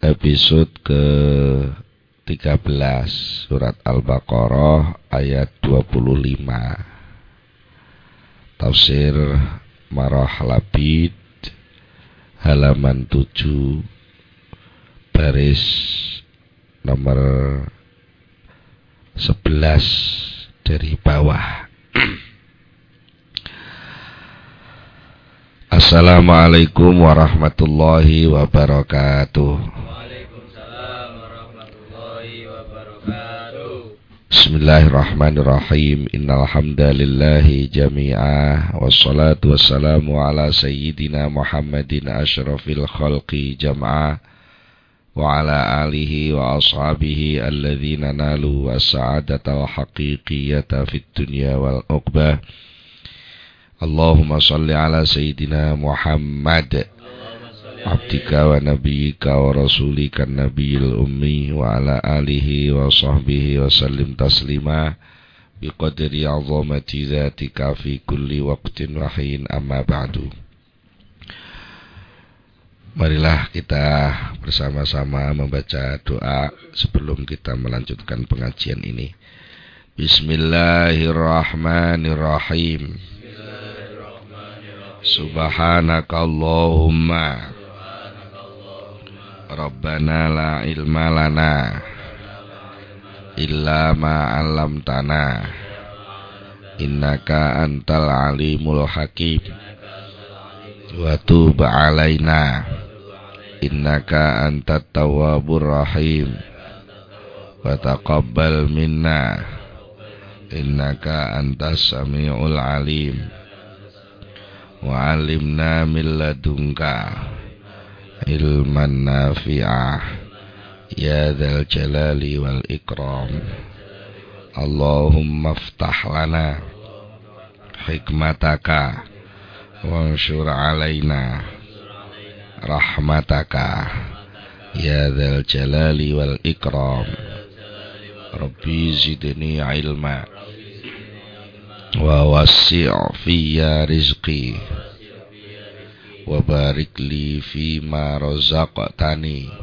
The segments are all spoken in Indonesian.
episode ke-13 surat Al-Baqarah ayat 25. Tafsir Marah Labid halaman 7 baris nomor 11 dari bawah. Assalamualaikum warahmatullahi wabarakatuh. Waalaikumsalam warahmatullahi wabarakatuh. Bismillahirrahmanirrahim. Innal hamdalillahi jami'ah wassalatu wassalamu ala sayyidina Muhammadin asyrafil khalqi jam'ah wa ala alihi wa ashabihi alladzina nalu as-sa'adatal haqiqiyata fid dunya wal uqbah. Allahumma salli ala Sayyidina Muhammad abdika wa nabiyyika wa rasulika nabiyil ummi wa ala alihi wa sahbihi wa sallim taslima biqadri azamati dhatika fi kulli waqtin wa hin, amma ba'du. Marilah kita bersama-sama membaca doa sebelum kita melanjutkan pengajian ini. Bismillahirrahmanirrahim. Subhanakallahumma Rabbana la ilma lana illa ma 'allamtana innaka antal alimul hakim wa tub 'alaina innaka antat tawwabur rahim wa taqabbal minna innaka antas samiul alim wa 'allimna min ladunka ilman nafi'ah ya dzal jalali wal ikram. Allahumma iftah lana hikmataka wanshur 'alaina rahmataka ya dzal jalali wal ikram. Rabbi zidni ilma wa wasi' fiyya rizqi wa barik li fima razaqtani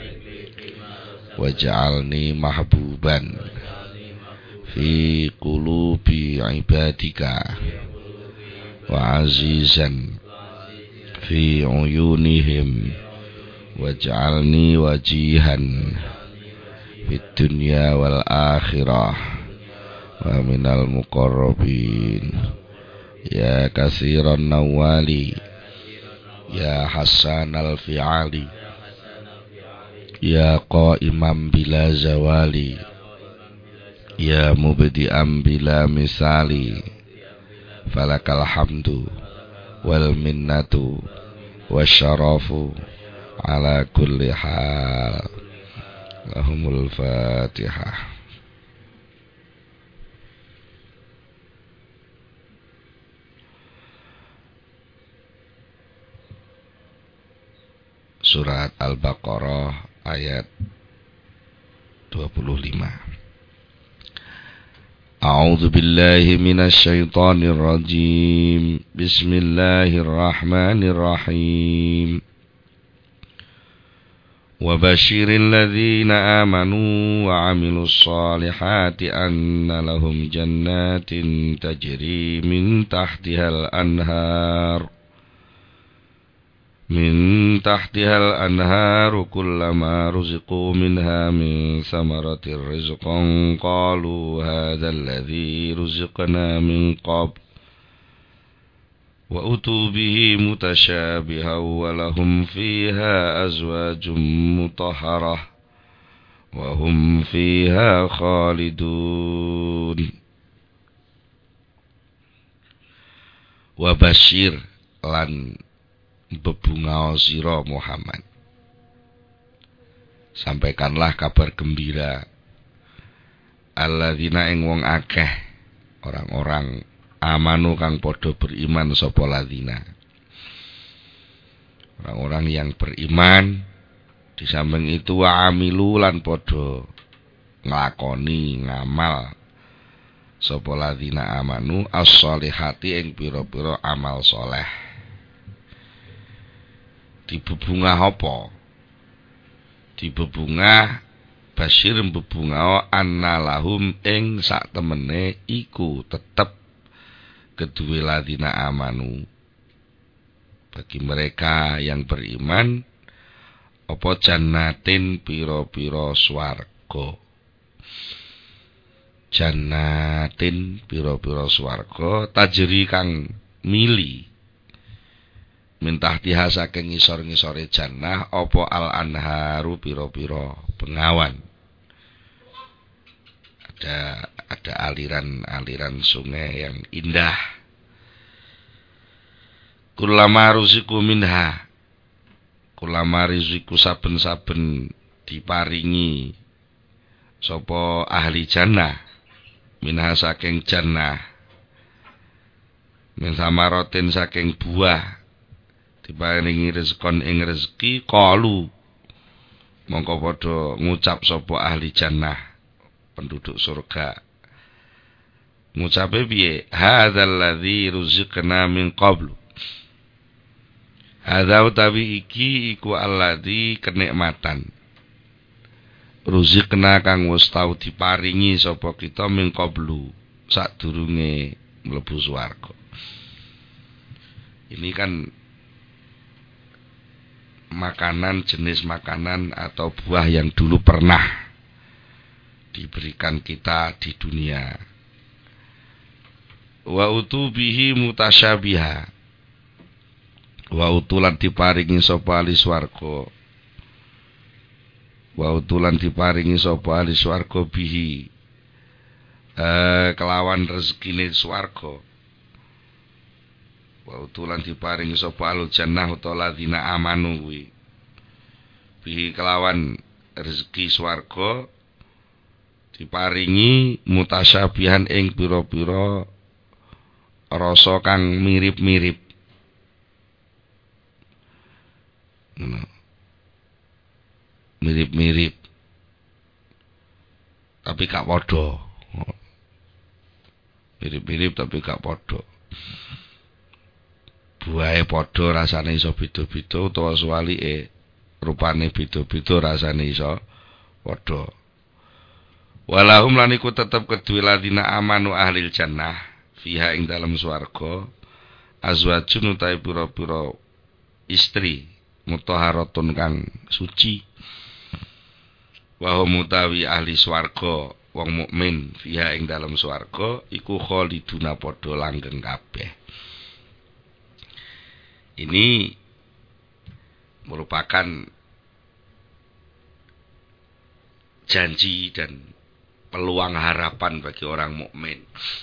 waj'alni mahbuban fi qulubi ibadika wa azizan fi uyunihim waj'alni wajihan fid dunya wal akhirah wa minal muqarrabin ya katsiran nawali ya hasanal fi'ali ya qaimam bila zawali ya mubdi'am bila misali falakal hamdu wal minnatu wasyarafu ala kulli hal. Lahumul Fatihah. Surat Al-Baqarah ayat 25. A'udzu billahi minasy syaithanir rajim. Bismillahirrahmanirrahim. Wa basyiril ladzina amanu wa 'amilus shalihati anna lahum jannatin tajri min tahtihal anhar kullama ruziqu minha min samaratir rizqan qalu hadzal ladzi ruziqna min qabl wa utu bihi mutasyabihan wa lahum fiha azwajum mutahharah wa hum fiha khalidun. Wa basyir lan bebungao sira Muhammad, sampaikanlah kabar gembira alladzina ing wong akeh orang-orang amanu kang padha beriman sapa ladzina, orang-orang yang beriman. Di samping itu wa amilu lan padha nglakoni ngamal sapa ladzina amanu as-sholihati ing pira-pira amal soleh. Dibebungah apa? di bebungah basyir bebungah annalahum ing sak temene iku tetep kedue ladina amanu bagi mereka yang beriman apa jannatin pira-pira swarga. Jannatin pira-pira swarga tajri kang mili mintah tiha saking ngisor-ngisore jannah apa al anharu pira-pira bengawan. Ada aliran-aliran sungai yang indah. Kullama ruziku minha, kullama riziku saben-saben diparingi sapa ahli jannah minha saking jannah min samarotin saking buah diparingi rezekon ing rezeki qalu mongko padha ngucap sapa ahli jannah penduduk surga ngucape piye hadzal ladzi ruziqna min qablu. Hadza utawi iki iku alladzi kenikmatan ruziqna kang wis tau diparingi sapa kita min qablu sadurunge mlebu swarga. Ini kan makanan, jenis makanan atau buah yang dulu pernah diberikan kita di dunia. Wa utubihi mutasyabiha, wa utulan diparingi sapa ahli swarga, wa utulan diparingi sapa ahli swarga bihi kelawan rezekine swarga, wa utulan diparingi sapa ahli jannah utawa ladina amanu kuwi bihi kelawan rezeki swarga diparingi mutasyabihan ing pira-pira rasa kang mirip-mirip. Mirip-mirip tapi gak padha. Mirip-mirip tapi gak padha. Buahe padha rasane iso beda-beda utawa suwalike rupane beda-beda rasane iso padha. Walahum lan iku tetep kedue ladina amanu ahlil jannah fiha ing dalam swarga azwajun utahe pira-pira istri mutahharatun kang suci. Wa hum mutawi ahli swarga wong mukmin fiha ing dalam swarga iku khaliduna padha langgeng kabeh. Ini merupakan janji dan peluang harapan bagi orang mukmin.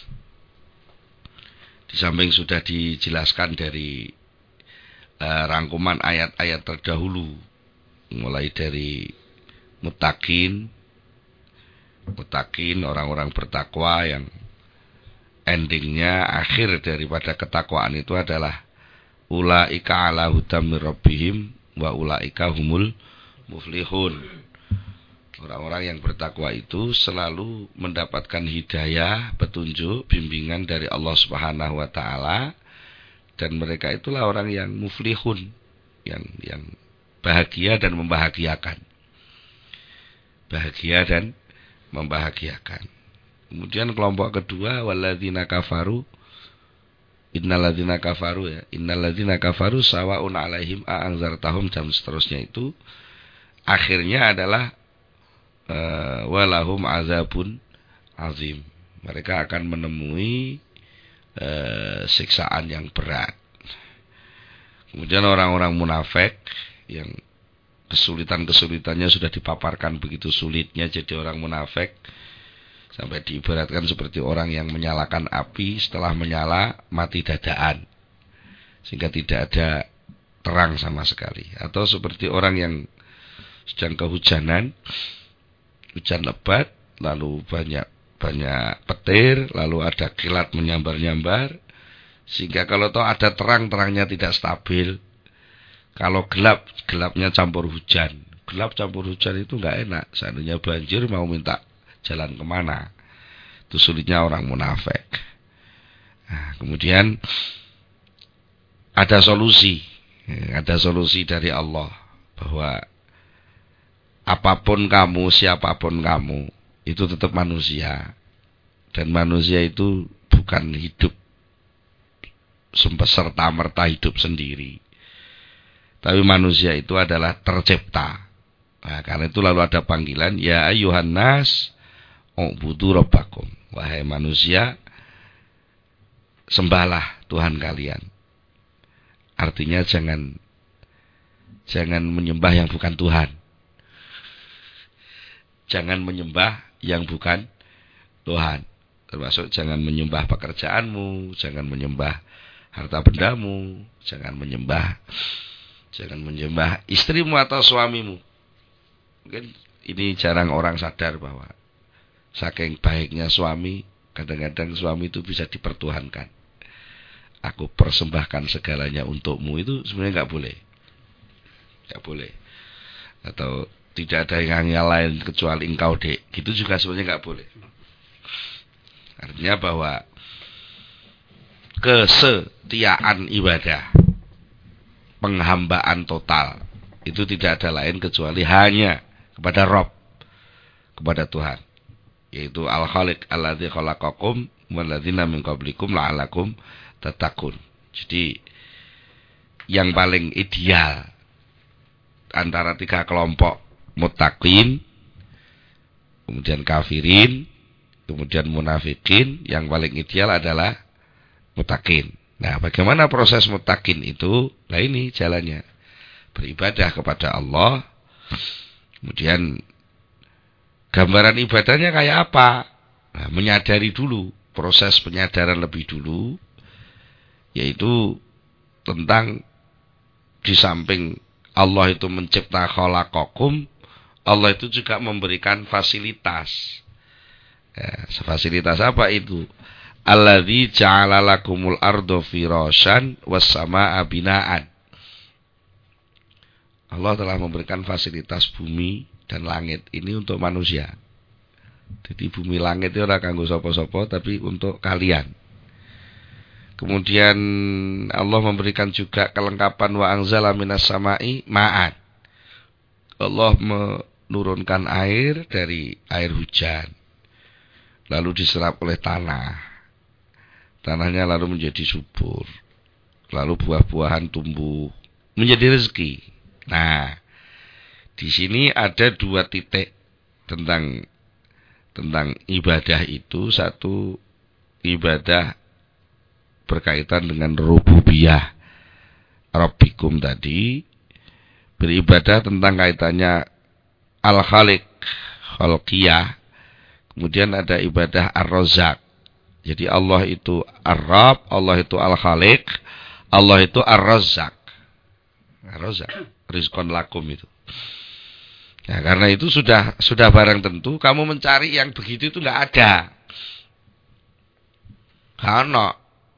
Di samping sudah dijelaskan dari rangkuman ayat-ayat terdahulu, mulai dari mutakin orang-orang bertakwa yang endingnya akhir daripada ketakwaan itu adalah ulaika ala hudam mir rabbihim wa ulaika humul muflihun. Orang-orang yang bertakwa itu selalu mendapatkan hidayah, petunjuk, bimbingan dari Allah Subhanahu wa taala, dan mereka itulah orang yang muflihun, yang bahagia dan membahagiakan. Bahagia dan membahagiakan. Kemudian kelompok kedua walladzina kafaru innalladzina kafaru ya, innalladzina kafaru sawaun alaihim a anzartahum dan seterusnya itu akhirnya adalah walahum azabun azim. Mereka akan menemui siksaan yang berat. Kemudian orang-orang munafik yang kesulitan-kesulitannya sudah dipaparkan begitu sulitnya jadi orang munafik sampai diibaratkan seperti orang yang menyalakan api, setelah menyala mati dadaan sehingga tidak ada terang sama sekali. Atau seperti orang yang sedang kehujanan, hujan lebat, lalu banyak petir, lalu ada kilat menyambar-nyambar, sehingga kalau toh ada terang, terangnya tidak stabil. Kalau gelap, gelapnya campur hujan. Gelap campur hujan itu nggak enak. Seandainya banjir mau minta jalan kemana? Itu sulitnya orang munafik. Nah, kemudian ada solusi dari Allah bahwa apapun kamu, siapapun kamu, itu tetap manusia. Dan manusia itu bukan hidup serta-merta hidup sendiri. Tapi manusia itu adalah tercipta. Nah, karena itu lalu ada panggilan, ya ayyuhan nas, u'budu rabbakum. Wahai manusia, sembahlah Tuhan kalian. Artinya jangan menyembah yang bukan Tuhan. Jangan menyembah yang bukan Tuhan. Termasuk jangan menyembah pekerjaanmu, jangan menyembah harta bendamu, jangan menyembah istrimu atau suamimu. Mungkin ini jarang orang sadar bahwa saking baiknya suami, kadang-kadang suami itu bisa dipertuhankan. Aku persembahkan segalanya untukmu, itu sebenarnya nggak boleh. Nggak boleh. Atau tidak ada yang lain kecuali engkau, Dek. Gitu juga sebenarnya nggak boleh. Artinya bahwa kesetiaan ibadah, penghambaan total, itu tidak ada lain kecuali hanya kepada Rabb, kepada Tuhan, yaitu Al-Khaliq alladzi khalaqakum walladzina min qablikum la'allakum tattaqun. Jadi yang paling ideal antara tiga kelompok, muttaqin, kemudian kafirin, kemudian munafikin, yang paling ideal adalah muttaqin. Nah, bagaimana proses muttaqin itu? Nah, ini jalannya. Beribadah kepada Allah. Kemudian gambaran ibadahnya kayak apa? Nah, menyadari dulu, proses penyadaran lebih dulu, yaitu tentang di samping Allah itu mencipta khalaqakum, Allah itu juga memberikan fasilitas. Ya, fasilitas apa itu? Alladzi ja'ala lakumul ardo firasyan was samaa'a binaan. Allah telah memberikan fasilitas bumi dan langit ini untuk manusia. Jadi bumi langit itu ora kanggo sapa-sapa, tapi untuk kalian. Kemudian Allah memberikan juga kelengkapan wa anzala minas sama'i ma'an. Allah menurunkan air dari air hujan, lalu diserap oleh tanah. Tanahnya lalu menjadi subur. Lalu buah-buahan tumbuh menjadi rezeki. Nah, di sini ada dua titik tentang ibadah itu. Satu, ibadah berkaitan dengan rububiyah Rabbikum tadi, beribadah tentang kaitannya Al-Khaliq, Khalqiyah. Kemudian ada ibadah Ar-Razzaq. Jadi Allah itu Ar-Rabb, Allah itu Al-Khaliq, Allah itu Ar-Razzaq. Ar-Razzaq, rizqon lakum itu. Nah, karena itu sudah barang tentu kamu mencari yang begitu itu enggak ada. Karena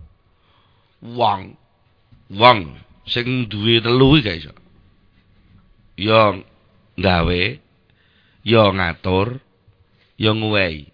wong sing duwe telu iki gak iso. Ya gawe, ya ngatur, ya nguwehi.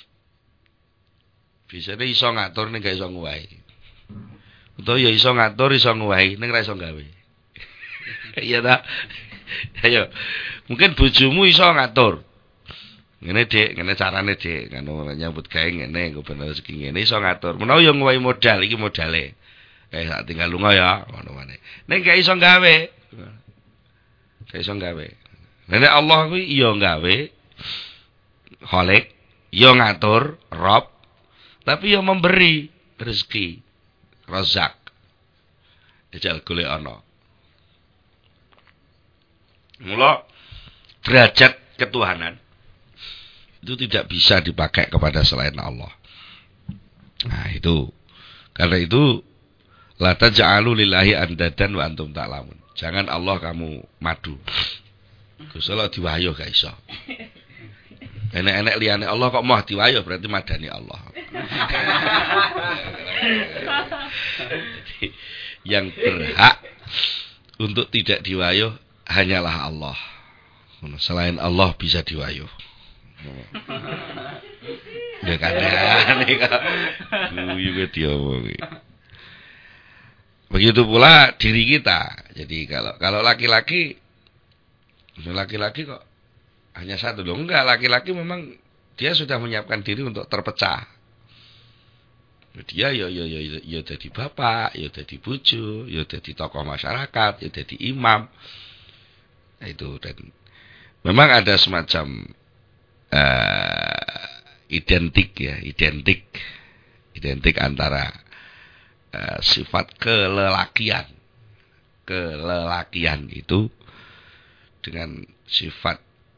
Bisane iso ngatur ning gak iso nguwehi. Utawa ya iso ngatur, iso nguwehi ning ora iso gawe. Iya ta? Ayo. Mungkin bojomu iso ngatur. Ngene Dik, ngene carane Dik, ngono nyambut gawe ngene, engko ben rezeki ngene iso ngatur. Menawa ya nguwehi modal, iki modale. Sak tinggal lunga ya, ngono maneh. Ning gak iso gawe. Gak iso gawe. Nek Allah kuwi iya gawe, Khalik, ya ngatur, Rabb, tapi ya memberi rezeki, Razzaq. Jajal golek ana. Mula derajat ketuhanan itu tidak bisa dipakai kepada selain Allah. Nah, itu. Karena itu la taj'alu lillahi andadan wa antum ta'lamun. Jangan Allah kamu madu. Gusti Allah diwayuh gak iso. Enek-enek liyane Allah kok mau diwayuh berarti madani Allah. Yang berhak untuk tidak diwayuh hanyalah Allah. Selain Allah bisa diwayuh. Ya kadang-kadang guyu diomongi. Begitu pula diri kita. Jadi kalau laki-laki kok hanya satu. Loh, enggak, laki-laki memang dia sudah menyiapkan diri untuk terpecah. Dia ya jadi bapak, ya jadi bojo, ya jadi tokoh masyarakat, ya jadi imam. Nah, itu, dan memang ada semacam identik antara sifat kelelakian itu dengan sifat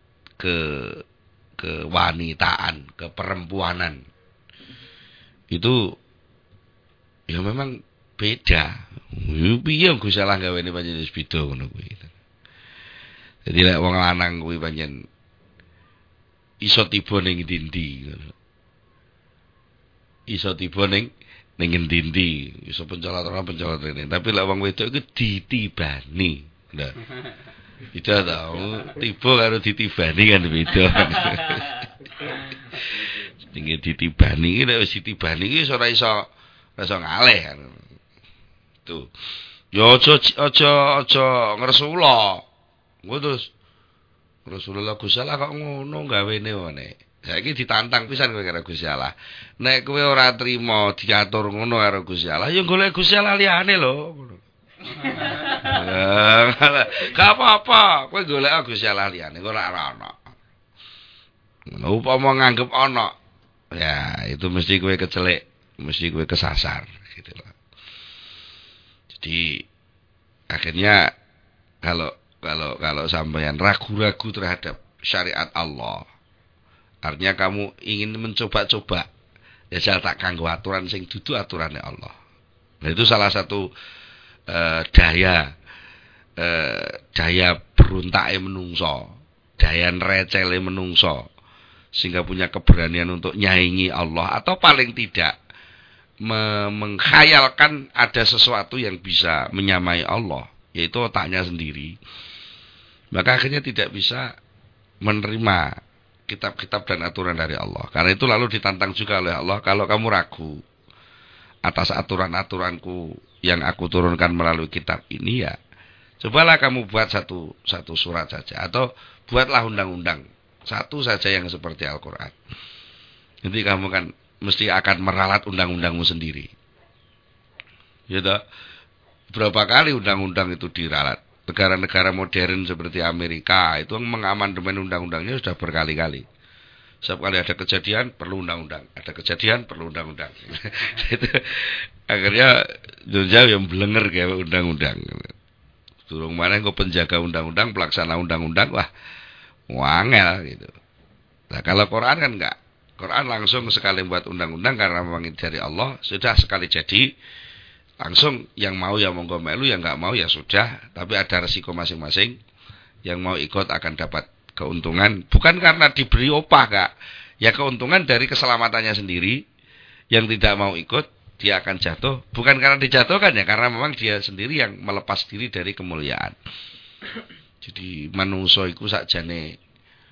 kewanitaan, keperempuanan. Itu ya memang beda. Piye Gusti Allah gawene pancen wis beda ngono kuwi. Jadi lek wong lanang kuwi pancen iso tiba ning ndi-ndi ngono. Iso tiba ning endi-endi, iso pencolot rene. Tapi lek wong wedok iku ditibani. Nah. Beda tau, tiba karo ditibani kan beda. Tinggi ditibani iki nek wis ditibani iki ora iso ngalih kan. Tuh. Ya aja ngresula. Engko terus Rasulullah Gusti Allah kok ngono gawene ngene. Saiki ditantang pisan kowe karo Gusti Allah. Nek kowe ora trima diatur ngono karo Gusti Allah, ya golek Gusti Allah liyane lho. Gak apa-apa, kowe golek Gusti Allah liyane, ora ana. Ngono upama nganggep ana, ya itu mesti kowe kecelik, mesti kowe kesasar gitu loh. Jadi akhirnya kalau sampeyan ragu-ragu terhadap syariat Allah, artinya kamu ingin mencoba-coba, ya saya tak kanggo aturan sing dudu aturannya Allah. Nah itu salah satu daya beruntake menungso, daya recele menungso, sehingga punya keberanian untuk nyaingi Allah, atau paling tidak mengkhayalkan ada sesuatu yang bisa menyamai Allah, yaitu otaknya sendiri. Maka akhirnya tidak bisa menerima kitab-kitab dan aturan dari Allah. Karena itu lalu ditantang juga oleh Allah, kalau kamu ragu atas aturan-aturanku yang aku turunkan melalui kitab ini, ya cobalah kamu buat satu surat saja, atau buatlah undang-undang satu saja yang seperti Al-Quran. Nanti kamu kan mesti akan meralat undang-undangmu sendiri. Ya toh? Berapa kali undang-undang itu diralat? Negara-negara modern seperti Amerika itu mengamandemen undang-undangnya sudah berkali-kali. Setiap kali ada kejadian perlu undang-undang, ada kejadian perlu undang-undang. Itu akhirnya jauh yang blenger kayak undang-undang. Turung mana kok penjaga undang-undang, pelaksana undang-undang, wah wangel gitu. Nah kalau Quran kan enggak. Quran langsung sekali buat undang-undang karena memang dari Allah, sudah sekali jadi. Langsung yang mau ya monggo melu, yang enggak mau ya sudah, tapi ada resiko masing-masing. Yang mau ikut akan dapat keuntungan, bukan karena diberi opah, Kak. Ya keuntungan dari keselamatannya sendiri. Yang tidak mau ikut, dia akan jatuh, bukan karena dijatuhkan ya, karena memang dia sendiri yang melepas diri dari kemuliaan. Jadi manungsa iku sakjane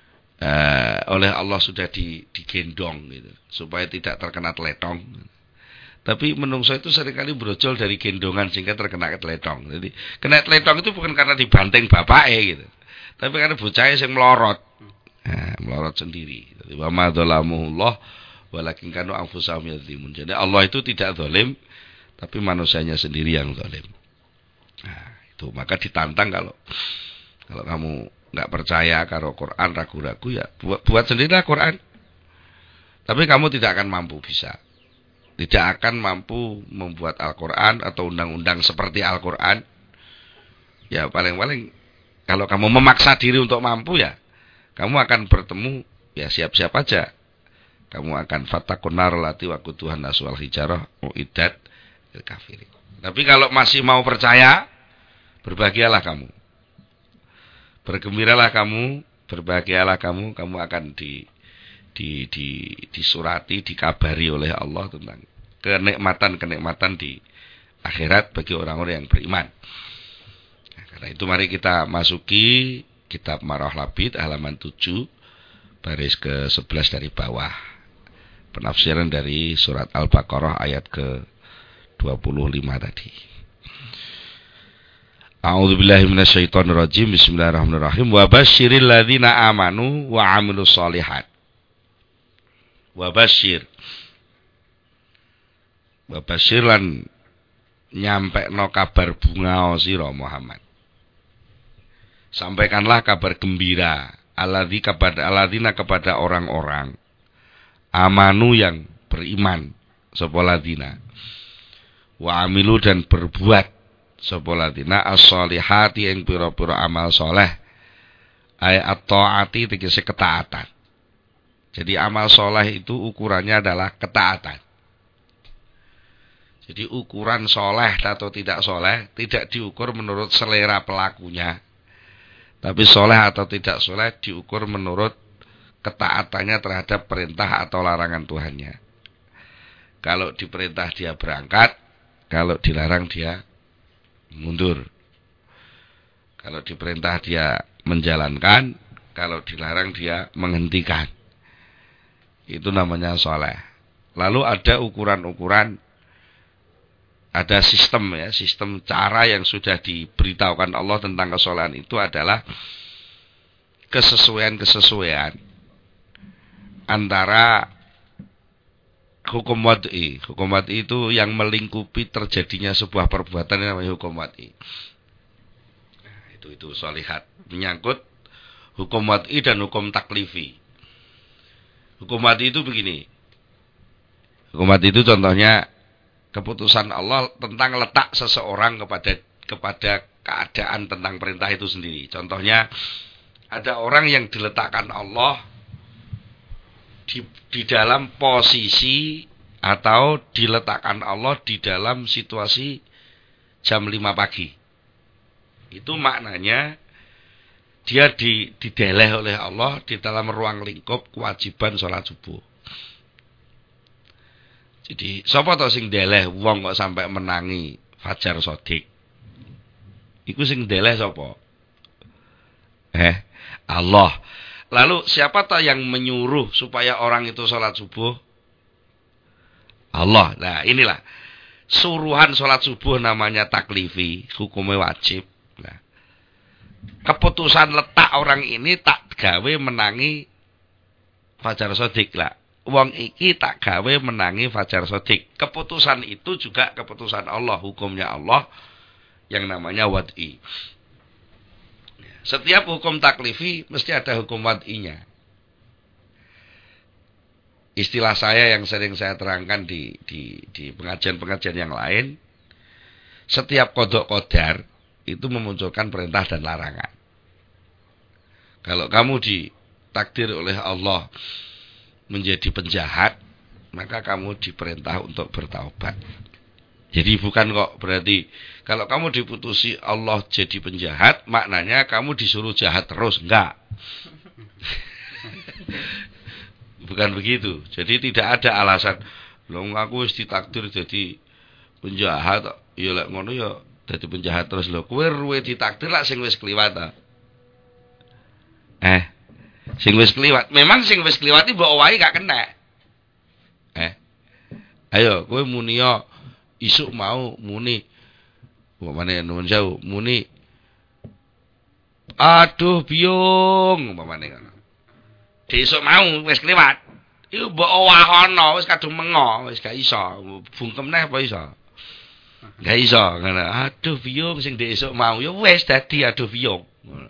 oleh Allah sudah digendong gitu, supaya tidak terkena teletong. Tapi menungso itu seringkali brojol dari gendongan sehingga terkena teletong. Jadi kena teletong itu bukan karena dibanting bapake gitu, tapi karena bocahnya yang melorot. Nah, melorot sendiri. Jadi wa ma dzalamuhullah walakin kanu anfusahum yadzlimun. Jadi Allah itu tidak zalim, tapi manusianya sendiri yang zalim. Nah, itu maka ditantang kalau kamu enggak percaya karo Quran, ragu-ragu, ya buat sendirilah Quran. Tapi kamu tidak akan mampu bisa. Tidak akan mampu membuat Al-Quran atau undang-undang seperti Al-Quran. Ya paling-paling kalau kamu memaksa diri untuk mampu, ya kamu akan bertemu, ya siap-siap aja. Kamu akan fatakun nar lati waquduhan nasu wal hijarah uiddat lil kafirin. Tapi kalau masih mau percaya, berbahagialah kamu. Bergembiralah kamu, berbahagialah kamu akan disurati, dikabari oleh Allah tentang kenikmatan-kenikmatan di akhirat bagi orang-orang yang beriman. Nah, karena itu mari kita masuki kitab Marah Labid halaman 7 baris ke-11 dari bawah. Penafsiran dari surat Al-Baqarah ayat ke-25 tadi. A'udzubillahi minasyaitonirrajim. Bismillahirrahmanirrahim. Wa basyiril ladzina amanu wa 'amilus shalihat. Wa basyir. Wa basyir lan nyampekno kabar bunga sira Muhammad. Sampaikanlah kabar gembira alladzina kepada orang-orang amanu yang beriman sapa ladina wa amilu dan berbuat sapa ladina as-sholihati ing pira-pira amal soleh ay at-taati tegese ketaatan. Jadi amal soleh itu ukurannya adalah ketaatan. Jadi ukuran soleh atau tidak soleh tidak diukur menurut selera pelakunya, tapi soleh atau tidak soleh diukur menurut ketaatannya terhadap perintah atau larangan Tuhannya. Kalau diperintah dia berangkat, kalau dilarang dia mundur. Kalau diperintah dia menjalankan, kalau dilarang dia menghentikan. Itu namanya soleh. Lalu ada ukuran-ukuran, ada sistem ya, sistem cara yang sudah diberitahukan Allah tentang kesolehan itu adalah kesesuaian antara hukum wad'i. Hukum wad'i itu yang melingkupi terjadinya sebuah perbuatan yang namanya hukum wad'i. Nah, itu sholihat. Menyangkut hukum wad'i dan hukum taklifi. Hukum wad'i itu begini. Hukum wad'i itu contohnya keputusan Allah tentang letak seseorang kepada keadaan tentang perintah itu sendiri. Contohnya ada orang yang diletakkan Allah di dalam posisi atau diletakkan Allah di dalam situasi jam 5 pagi. Itu maknanya dia dideleh oleh Allah di dalam ruang lingkup kewajiban sholat subuh. Jadi sapa to sing deleh wong kok sampai menangi fajar sodik? Iku sing deleh sapa? Allah. Lalu siapa toh yang menyuruh supaya orang itu sholat subuh? Allah. Nah inilah suruhan sholat subuh namanya taklifi, hukumnya wajib. Nah, keputusan letak orang ini tak gawe menangi fajar sodik lah. Wong iki tak gawe menangi fajar sodik. Keputusan itu juga keputusan Allah, hukumnya Allah yang namanya wad'i. Setiap hukum taklifi mesti ada hukum wad'inya. Istilah saya yang sering saya terangkan di pengajian-pengajian yang lain, setiap kodok kodar itu memunculkan perintah dan larangan. Kalau kamu ditakdir oleh Allah menjadi penjahat, maka kamu diperintah untuk bertaubat. Jadi bukan kok berarti kalau kamu diputusi Allah jadi penjahat, maknanya kamu disuruh jahat terus. Enggak. Bukan begitu. Jadi tidak ada alasan, "Loh aku wis ditakdir jadi penjahat, ya lek ngono ya dadi penjahat terus lho." Kowe ruwe ditakdir lak sing wis kliwat ta. Sing wis kliwat. Memang sing wis kliwat iki mbok owahi gak kena. Ayo kowe muni yo isuk mau muni umpamane nuwun sewu muni aduh biyung umpamane ngono. Desuk mau wis kliwat. Iku mbok owahono wis kadung mengo, wis gak iso. Bungkem neh apa iso? Gak iso ngono. Aduh biyung sing desuk mau ya wis dadi aduh biyung.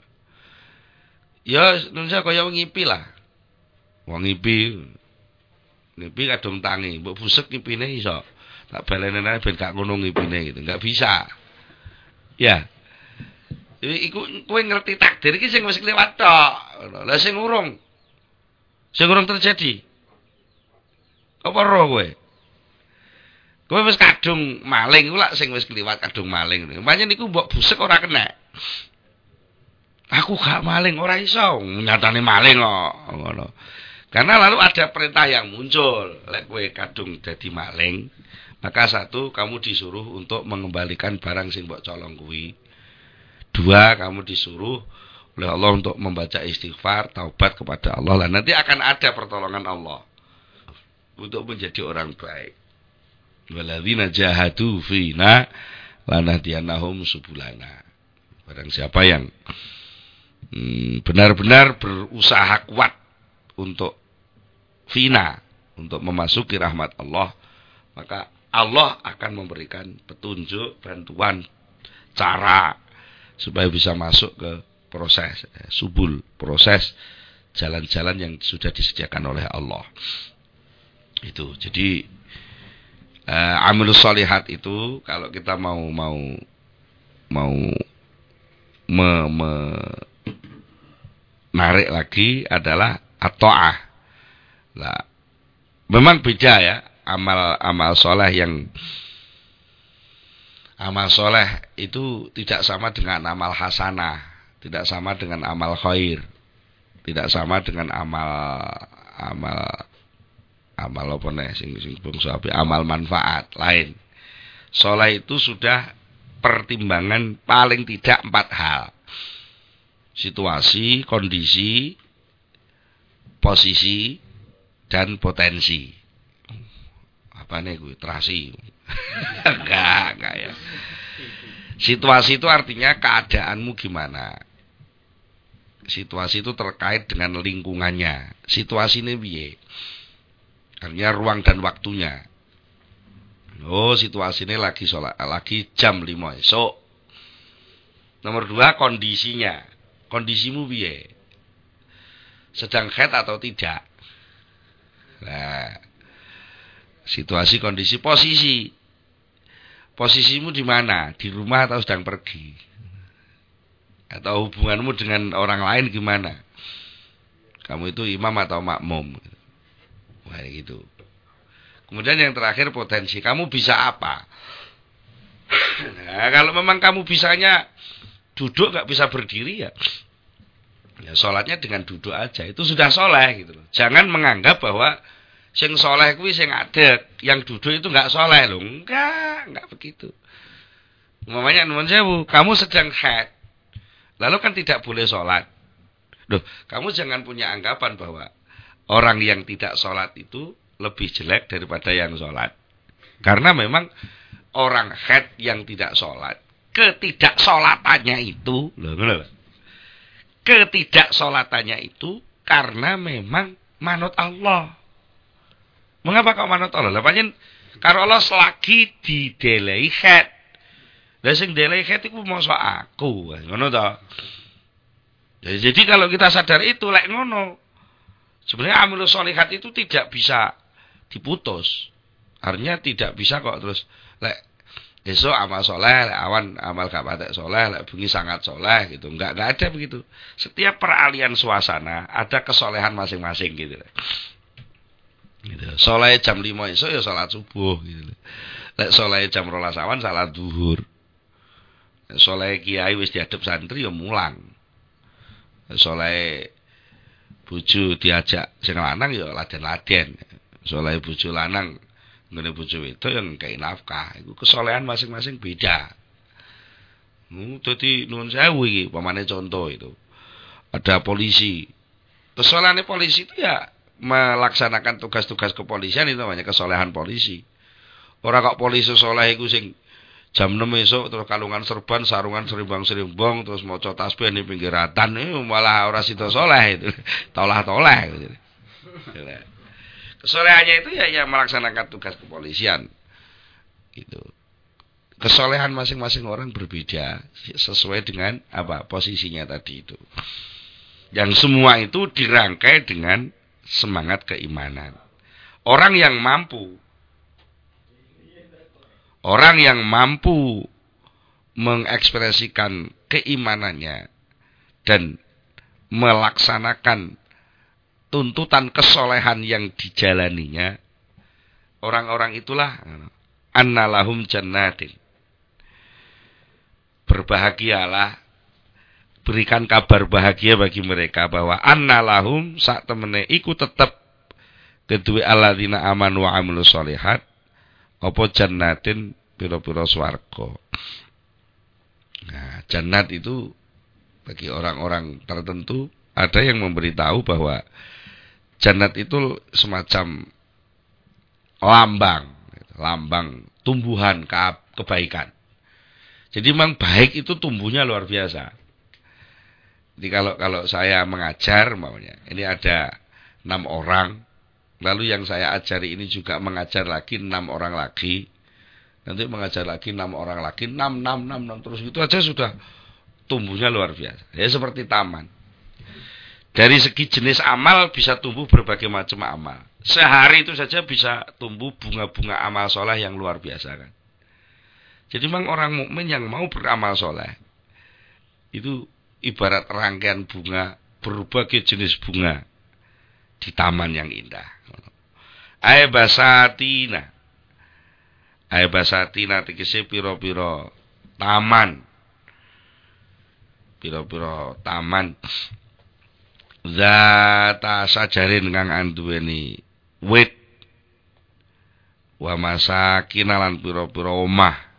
Ya nuwun sewu kaya ngipi lah. Wong ngipi kadung tangi, mbok busek ngipine iso. Tak balene ae ben gak ngono ngipine gitu. Enggak bisa. Ya. Iku kowe ngerti takdir iki sing wis kliwat tok. Lah sing urung terjadi. Apa roh kowe? Kowe wis kadung maling iku lak sing wis kliwat kadung maling. Pancen niku mbok busek ora kena. Aku gak maling, ora iso. Nyatane maling kok ngono. Karena lalu ada perintah yang muncul. Lek kowe kadung dadi maling, maka satu, kamu disuruh untuk mengembalikan barang sing mbok colong kuwi. Dua, kamu disuruh oleh Allah untuk membaca istighfar, taubat kepada Allah. Lah nanti akan ada pertolongan Allah untuk menjadi orang baik. Walladzina jahadu fina lanahdiyannahum subulana. Barang siapa yang benar-benar berusaha kuat untuk untuk memasuki rahmat Allah, maka Allah akan memberikan petunjuk, bantuan, cara supaya bisa masuk ke proses proses jalan-jalan yang sudah disediakan oleh Allah. Itu. Jadi amalus sholihat itu kalau kita mau menarik lagi adalah at-ta'ah. Lah, memang beda ya amal soleh itu tidak sama dengan amal hasanah, tidak sama dengan amal khair, tidak sama dengan amal apa nih sing bangsa api, amal manfaat lain. Soleh itu sudah pertimbangan paling tidak 4 hal. Situasi, kondisi, posisi, dan potensi. Apa nih gue terasi? enggak ya. Situasi itu artinya keadaanmu gimana. Situasi itu terkait dengan lingkungannya. Situasi ini piye? Artinya ruang dan waktunya. Oh, situasi ini lagi jam 5 esok. Nomor 2, kondisinya. Kondisimu piye? Sedang haid atau tidak? Nah, situasi, kondisi, posisi. Posisimu di mana? Di rumah atau sedang pergi? Atau hubunganmu dengan orang lain gimana? Kamu itu imam atau makmum? Wah, gitu. Kemudian yang terakhir potensi. Kamu bisa apa? Nah, kalau memang kamu bisanya duduk gak bisa berdiri ya sholatnya dengan duduk aja. Itu sudah soleh gitu loh. Jangan menganggap bahwa sing soleh kuwi sing adek, yang duduk itu gak soleh loh. Enggak begitu. Umpamanya nuwun sewu, kamu sedang haid. Lalu kan tidak boleh sholat. Loh, kamu jangan punya anggapan bahwa orang yang tidak sholat itu lebih jelek daripada yang sholat. Karena memang orang haid yang tidak sholat, ketidaksolatannya itu, ketidaksolatannya itu karena memang manut Allah. Mengapa kok manut Allah? Lapannya karo Allah selagi didelei haid. Lah sing delei haid iku mosok aku, ngono to. Jadi kalau kita sadar itu lek ngono, sebenarnya amalus sholihat itu tidak bisa diputus. Artinya tidak bisa kok terus lek esok amal soleh, lek awan amal gak patek soleh, lek bengi sangat soleh gitu. Enggak ada begitu. Setiap peralihan suasana ada kesolehan masing-masing gitu. Gitu. Soleh jam 5 esok ya salat subuh gitu. Lek soleh jam 12 awan salat zuhur. Soleh kiai wis diadep santri ya mulang. Soleh bojo diajak sing lanang ya laden-laden. Soleh bojo lanang ngene bojo wedok yang ngekei nafkah. Iku kesolehan masing-masing beda. Dadi nuwun sewu iki pamane contoh itu. Ada polisi. Kesolehan polisi itu ya melaksanakan tugas-tugas kepolisian, itu namanya kesolehan polisi. Ora kok polisi soleh iku sing jam 6 esuk terus kalungan serban, sarungan serimbang-serimbang terus maca tasbih ning pinggiratan, malah ora sida soleh itu. Tolah-tolah gitu. Kesolehannya itu ya melaksanakan tugas kepolisian. Gitu. Kesolehan masing-masing orang berbeda sesuai dengan apa posisinya tadi itu. Yang semua itu dirangkai dengan semangat keimanan. Orang yang mampu mengekspresikan keimanannya dan melaksanakan tuntutan kesolehan yang dijalaninya, orang-orang itulah annalahum jannatin. Berbahagialah, berikan kabar bahagia bagi mereka bahwa annalahum sak temene iku tetep kedue alladzina amanu wa amilus sholihat apa jannatin pira-pira swarga. Nah, jannat itu bagi orang-orang tertentu ada yang memberitahu bahwa jannat itu semacam lambang tumbuhan kebaikan. Jadi memang baik itu tumbuhnya luar biasa. Jadi kalau saya mengajar maunya, ini ada 6 orang, lalu yang saya ajari ini juga mengajar lagi 6 orang lagi, nanti mengajar lagi 6 orang lagi, 6 terus itu aja sudah tumbuhnya luar biasa. Ya seperti taman. Dari segi jenis amal bisa tumbuh berbagai macam amal. Sehari itu saja bisa tumbuh bunga-bunga amal soleh yang luar biasa kan. Jadi memang orang mukmin yang mau beramal soleh itu ibarat rangkaian bunga, berbagai jenis bunga di taman yang indah. Aibasatina tegese pira-pira taman. Pira-pira taman zata sajarin kang anduweni wit wa masakin lan pira-pira omah.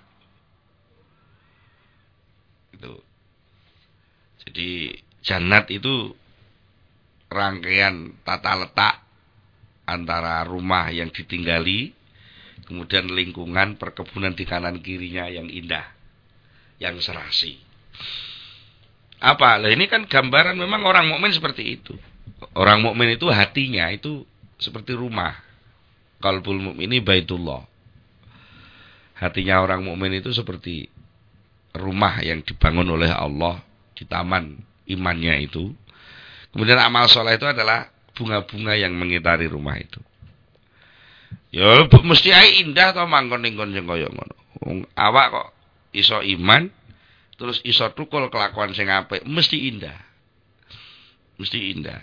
Jadi jannat itu rangkaian tata letak antara rumah yang ditinggali, kemudian lingkungan perkebunan di kanan kirinya yang indah, yang serasi. Apa? Lah ini kan gambaran memang orang mukmin seperti itu. Orang mukmin itu hatinya itu seperti rumah. Qalbul mukmini baitullah. Hatinya orang mukmin itu seperti rumah yang dibangun oleh Allah di taman imannya itu. Kemudian amal soleh itu adalah bunga-bunga yang mengitari rumah itu. Ya mesti ae indah to mangkon ning kon sing kaya ngono. Awak kok iso iman terus iso tukul kelakuan sing apik, mesti indah. Mesti indah.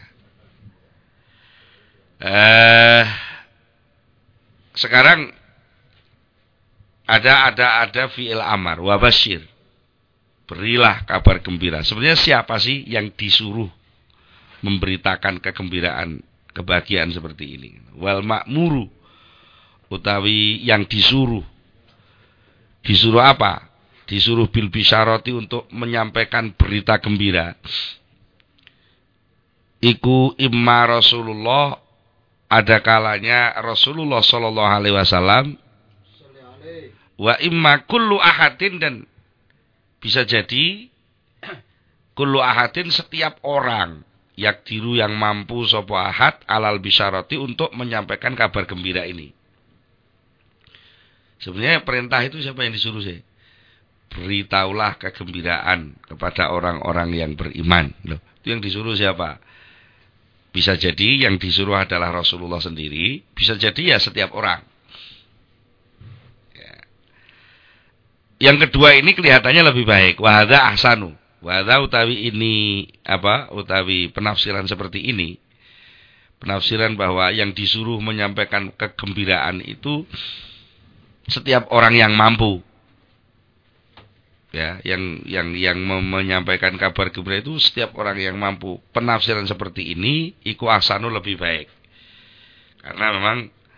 Sekarang ada fi'il amar wa basyir. Berilah kabar gembira. Sebenarnya siapa sih yang disuruh memberitakan kegembiraan, kebahagiaan seperti ini? Wal ma'muru, utawi yang disuruh. Disuruh apa? Disuruh bil bisyarati untuk menyampaikan berita gembira. Iku imma Rasulullah, ada kalanya Rasulullah sallallahu alaihi wasallam, wa imma kullu ahadin, dan bisa jadi kullu ahadin setiap orang, yakdiru yang mampu sapa ahad alal bisyarati untuk menyampaikan kabar gembira ini. Sebenarnya perintah itu siapa yang disuruh sih? Beritahulah kegembiraan kepada orang-orang yang beriman. Loh, itu yang disuruh siapa? Bisa jadi yang disuruh adalah Rasulullah sendiri, bisa jadi ya setiap orang. Yang kedua ini kelihatannya lebih baik. Wahada ahsanu. Wahada utawi ini apa? Utawi penafsiran seperti ini. Penafsiran bahwa yang disuruh menyampaikan kegembiraan itu setiap orang yang mampu. Ya, yang menyampaikan kabar gembira itu setiap orang yang mampu. Penafsiran seperti ini iku ahsanu lebih baik. Karena memang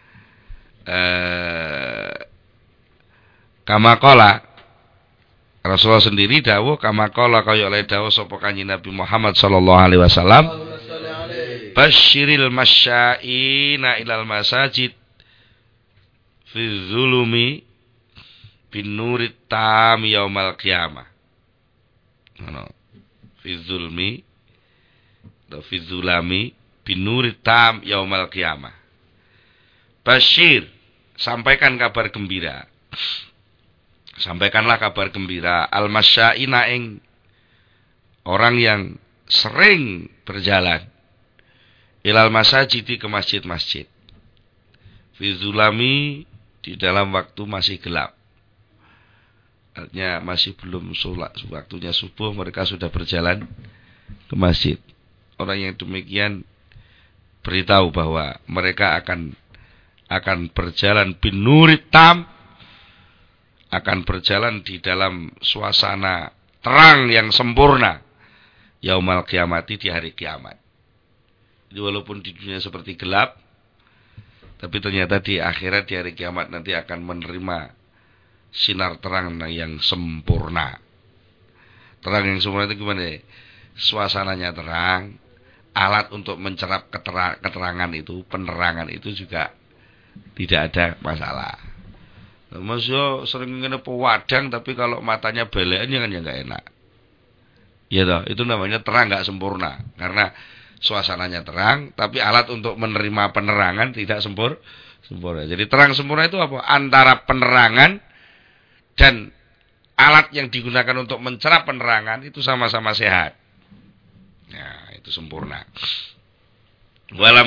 kama qala Rasulullah sendiri dawuh kama qala kaya oleh dawuh sapa Kanjeng Nabi Muhammad sallallahu alaihi wasallam, basyiril masyaina ilal masajid fi zulumi bin nurit tam yaumal qiyamah. Ngono. Fi zulmi atau fi zulami bin nurit tam yaumal qiyamah. Basyir, sampaikan kabar gembira. Sampaikanlah kabar gembira al-masyaina ing orang yang sering berjalan ilal masajid ke masjid-masjid. Fi zulami, di dalam waktu masih gelap. Artinya masih belum sholat, waktunya subuh mereka sudah berjalan ke masjid. Orang yang demikian beritahu bahwa mereka akan berjalan bin nurit tam, akan berjalan di dalam suasana terang yang sempurna yaumal qiyamati, di hari kiamat. Jadi walaupun di dunia seperti gelap, tapi ternyata di akhirat, di hari kiamat nanti akan menerima sinar terang yang sempurna. Terang yang sempurna itu gimana? Suasananya terang, alat untuk mencerap keterangan itu, penerangan itu juga tidak ada masalah. Mas yo sering ngene pewadang tapi kalau matanya belekan kan ya enggak enak. Ya toh, itu namanya terang enggak sempurna. Karena suasananya terang tapi alat untuk menerima penerangan tidak sempurna. Jadi terang sempurna itu apa? Antara penerangan dan alat yang digunakan untuk mencerap penerangan itu sama-sama sehat. Nah, itu sempurna. Walam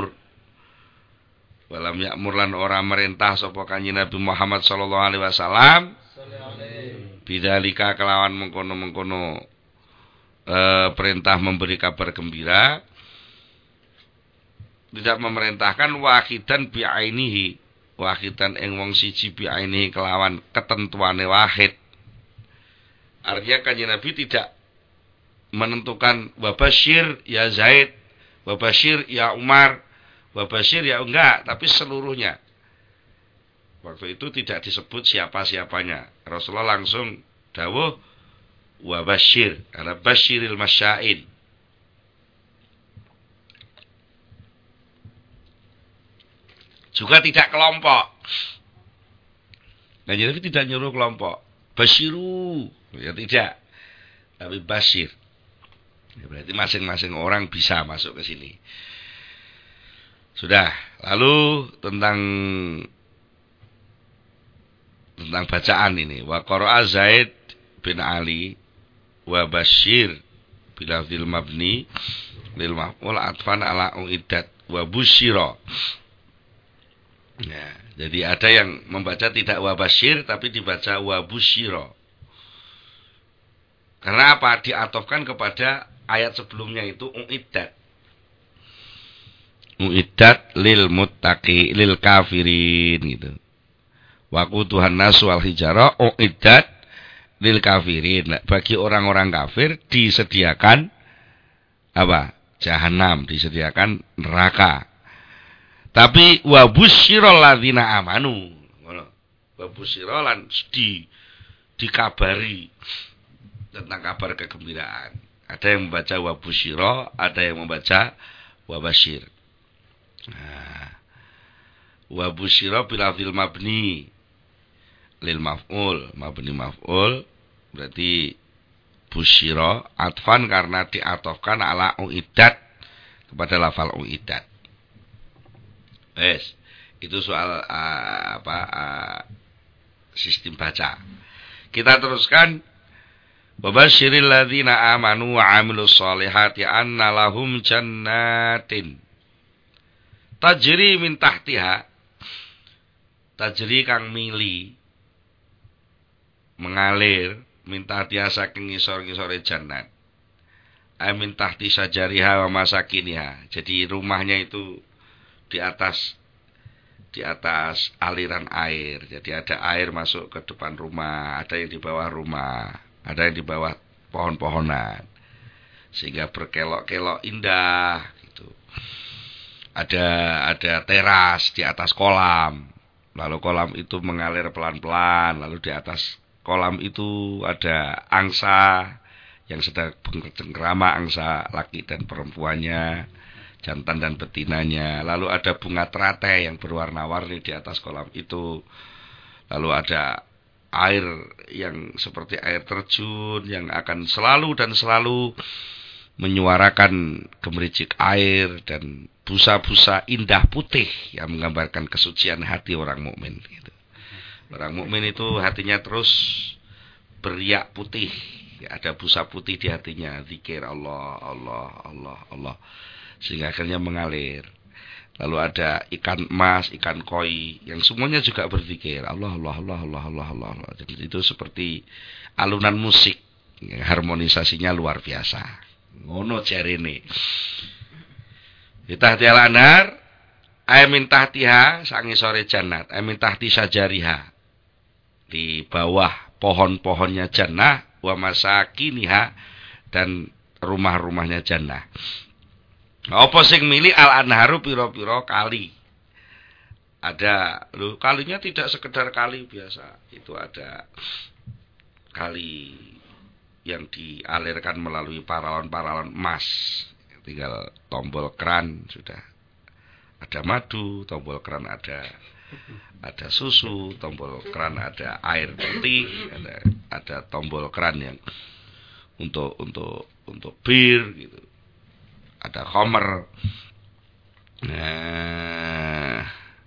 yakmur lan ora merintah sapa Kanjeng Nabi Muhammad sallallahu alaihi wasallam bidzalika kelawan mengkono-mengkono perintah memberi kabar gembira, tidak memerintahkan wahidan bi'ainihi, wahidan ing wong siji bi'ainihi kelawan ketentuane wahid. Artinya Kanjeng Nabi tidak menentukan wabashir ya Zaid, wabashir ya Umar, wabashir ya enggak, tapi seluruhnya. Waktu itu tidak disebut siapa-siapanya. Rasulullah langsung dawuh wabashir, karena basyiril masyain. Juga tidak kelompok. Nah, jadi tidak nyuruh kelompok. Basyiru, ya tidak. Tapi basyir. Ya, berarti masing-masing orang bisa masuk ke sini. Sudah. Lalu tentang bacaan ini. Wa qara'a Zaid bin Ali wa basyir bilafzil mabni lil maf'ul atfan ala uiddat wa busyira. Ya, jadi ada yang membaca tidak wa basyir tapi dibaca wa busyira. Karena apa? Diatofkan kepada ayat sebelumnya itu uiddat. Uiddat lil muttaqi lil kafirin gitu. Waquduhan nasu wal hijara uiddat lil kafirin. Nah, bagi orang-orang kafir disediakan apa? Jahanam, disediakan neraka. Tapi wa busyiral ladzina amanu. Ngono. Wa busyira lan dikabari tentang kabar kegembiraan. Ada yang membaca wa busyira, ada yang membaca wa basyir. Nah, wa busyira bilafzil mabni lil maf'ul, mabni maf'ul berarti busyira atfan karena diatofkan ala uiddat kepada lafal uiddat. Yes, itu soal sistem baca. Kita teruskan. Wabasyiril ladzina amanu wa 'amilus sholihati anna lahum jannatin tajri min tahtiha. Tajri kang mili mengalir min tahtiha saking ngisor-ngisore jannat. Min tahti sajariha wa masakiniha. Jadi rumahnya itu di atas aliran air. Jadi ada air masuk ke depan rumah, ada yang di bawah rumah, ada yang di bawah pohon-pohonan. Sehingga berkelok-kelok indah gitu. Ada teras di atas kolam. Lalu kolam itu mengalir pelan-pelan, lalu di atas kolam itu ada angsa yang sedang bercengkrama, angsa laki dan perempuannya, jantan dan betinanya. Lalu ada bunga teratai yang berwarna-warni di atas kolam itu. Lalu ada air yang seperti air terjun yang akan selalu dan selalu menyuarakan gemericik air dan busa-busa indah putih yang menggambarkan kesucian hati orang mukmin. Gitu. Orang mukmin itu hatinya terus beriak putih. Ya, ada busa putih di hatinya. Zikir Allah, Allah, Allah, Allah. Sehingga akhirnya mengalir. Lalu ada ikan emas, ikan koi, yang semuanya juga berzikir Allah, Allah, Allah, Allah, Allah, Allah, Allah. Jadi itu seperti alunan musik, harmonisasinya luar biasa. Ngono jarene. Tahti al-anar, min tahtiha sangi sore jannat, min tahti sajariha. Di bawah pohon-pohonnya jannah, wa masakiniha, dan rumah-rumahnya jannah. Apa sing milih al-anharu piro-piro kali. Ada, kalinya tidak sekedar kali biasa. Itu ada kali yang dialirkan melalui paralon-paralon emas. Tinggal tombol keran sudah. Ada madu, tombol keran ada ada susu, tombol keran ada air putih, ada tombol keran yang untuk bir gitu. Ada khamr. Nah,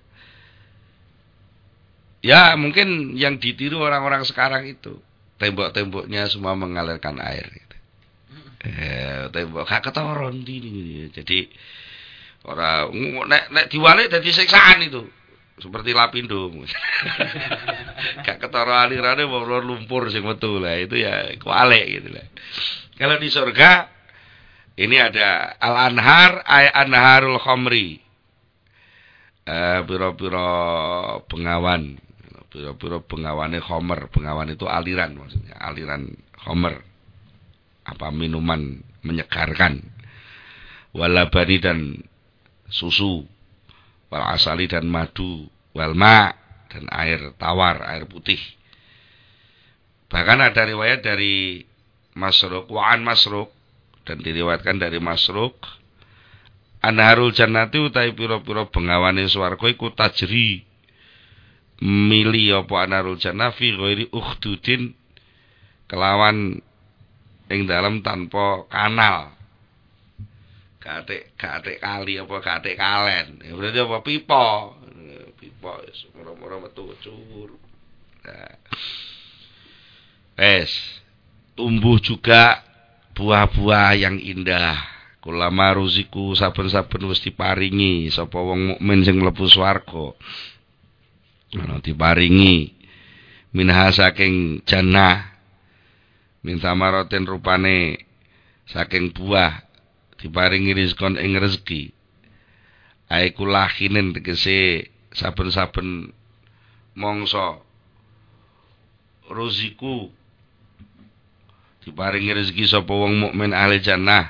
ya mungkin yang ditiru orang-orang sekarang itu tembok-temboknya semua mengalirkan air gitu. Tembok gak ketoron ini. Jadi orang nek diwalik dadi siksaan itu. Seperti lapindo. Gak ketara alirane lumpur sing metu lah, itu ya kualik gitu lah. Kalau di surga ini ada al-anhar ay anharul khamri. Pira-pira bengawan. Pira-pira bengawane khamr. Bengawan itu aliran maksudnya, aliran khamr. Apa minuman menyegarkan. Walabari dan susu. Wal asali dan madu, wal ma dan air tawar, air putih. Bahkan ada riwayat dari Masruq, wa'an Masruq, dan diriwayatkan dari Masruq, anharul jannati utai pira-pira bengawane swarga iku tajri mili apa anharul jannah fi ghairi ukhdudin kelawan ing dalam tanpa kanal. Gatik kali apa gatik kalen. Ya berarti apa pipa. Pipa moro-moro metu cur. Nah. Tumbuh juga buah-buah yang indah. Kulama ruziku saben-saben wis diparingi sapa wong mukmin sing mlebu swarga. Ana diparingi minha saking jannah. Minta maroten rupane saking buah diparingi rizkon ing rezeki. Aiku lahinen tegese saben-saben mangsa ruziku diparingi rezeki sapa wong mukmin ahli jannah.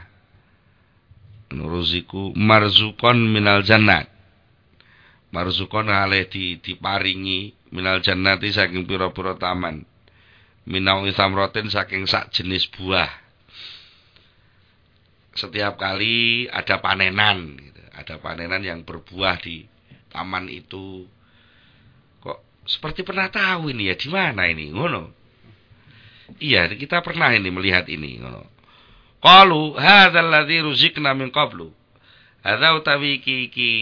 Ruziku marzukon minal jannat. Marzukon hale diparingi minal jannati saking pira-pira taman. Minau isamroten saking sak jenis buah. Setiap kali ada panenan gitu. Ada panenan yang berbuah di taman itu. Kok seperti pernah tahu ini ya, di mana ini ngono. Iya, kita pernah ini melihat ini ngono. Qalu hadzal ladzi ruzikna min qablu. Hadza utawi iki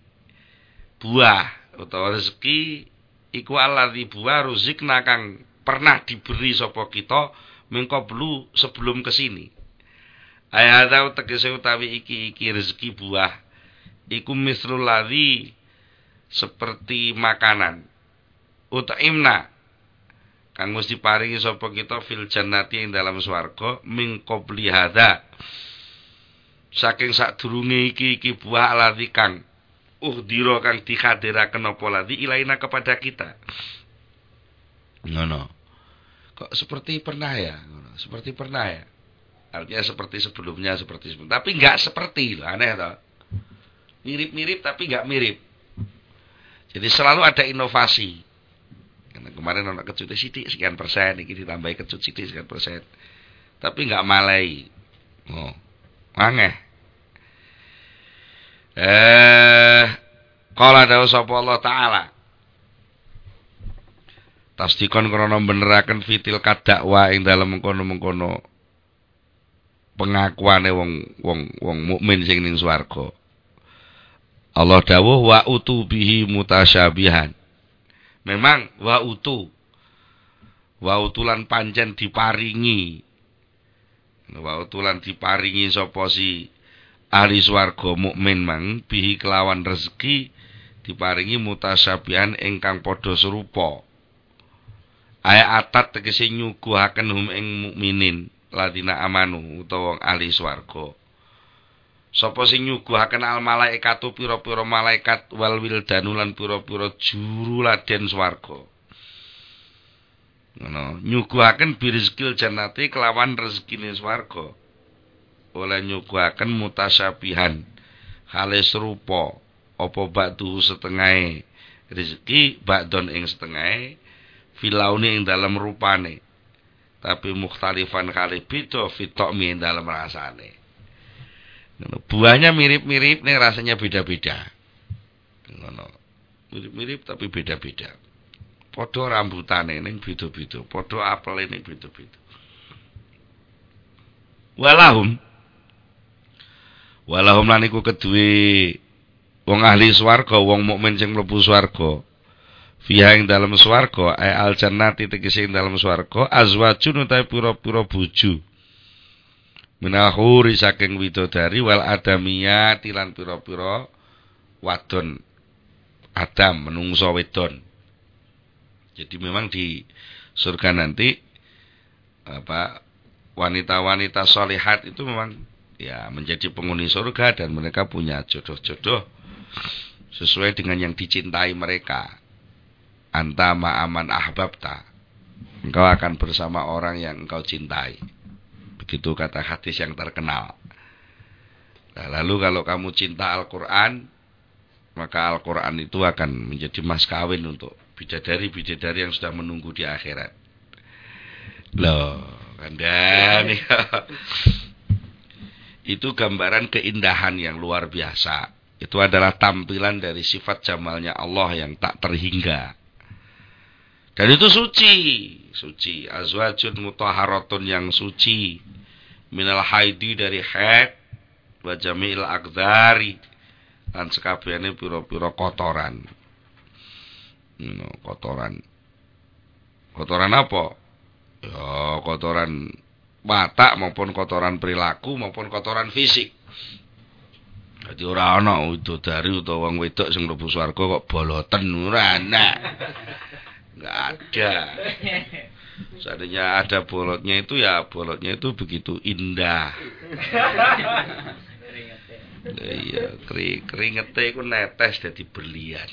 buah utawa rezeki iku alladzi buah ruzikna kang pernah diberi sapa kita min qablu sebelum kesini. Ayatau tegese utawi iki rezeki buah iku mislul ladzi seperti makanan utaimna kang mesti diparingi sapa kita fil jannati ing dalam swarga min qabli hadza saking sadurunge iki buah ladzi kang uhdira kang dihadiraken apa ladzi ilaina kepada kita. Ngono. Kok seperti pernah ya? Ngono, seperti pernah ya? Artinya seperti sebelumnya, tapi enggak seperti, aneh toh. Mirip-mirip tapi enggak mirip. Jadi selalu ada inovasi. Karena kemarin ana kecut sithik sekian persen, iki ditambahi kecut sithik sekian persen. Tapi enggak malai. Oh. Aneh. Qala dawu sapa Allah taala. Tasdikon krana beneraken fitil kadakwa ing dalem mengkono-mengkono pengakuane wong mukmin sing ning swarga. Allah dawuh wa utu bihi mutasyabihan. Memang wa utulan pancen diparingi. Wa utulan diparingi sapa si ahli swarga mukmin mang bihi kelawan rezeki diparingi mutasyabihan ingkang padha serupa. Aya atat tegese nyuguhaken hum ing mukminin ladina amanu utawa wong ahli swarga. Sapa sing nyuguhaken al malaikatu pira-pira malaikat wal wildanu lan pira-pira juru laden swarga. Ngono, nyuguhaken birizkil jannati kelawan rezekine swarga. Oleh nyuguhaken mutasyabihan hale serupa apa ba'du setengah rezeki ba'don ing setengah filaune ing dalam rupane. Tapi mukhtalifan kali beda fitokmi dalam rasane. Buahnya mirip-mirip nih rasanya beda-beda. mirip-mirip tapi beda-beda. Padha rambutane ning beda-beda, padha apele ning beda-beda. Walahum lan iku keduwe wong ahli swarga, wong mukmin sing mlebu swarga. Fiha ing dalem swarga, al jannati tegese ing dalem swarga, azwajun utahe pira-pira bojo. Minahuri saking widodari wal adamiyati lan pira-pira wadon Adam menungso wedon. Jadi memang di surga nanti wanita-wanita sholihat itu memang ya menjadi penghuni surga dan mereka punya jodoh-jodoh sesuai dengan yang dicintai mereka. Anta ma'aman ahbabta. Engkau akan bersama orang yang engkau cintai. Begitu kata hadis yang terkenal. Nah, lalu kalau kamu cinta Al-Quran, maka Al-Quran itu akan menjadi mas kawin untuk bidadari-bidadari yang sudah menunggu di akhirat. Loh, kandang. Itu gambaran keindahan yang luar biasa. Itu adalah tampilan dari sifat jamalnya Allah yang tak terhingga. Dan itu suci. Azwajun mutahharatun yang suci. Minal haidi dari haid. Wa jami'il aqdari. Dan sekabehane pira-pira kotoran. Kotoran. Kotoran apa? Ya, kotoran watak maupun kotoran perilaku maupun kotoran fisik. Jadi ora ana widodari utawa wong wedok sing mlebu swarga kok boloten ora ana. Enggak ada. Seandainya ada bolotnya itu ya bolotnya itu begitu indah. Iya, keringete iku netes dadi berlian.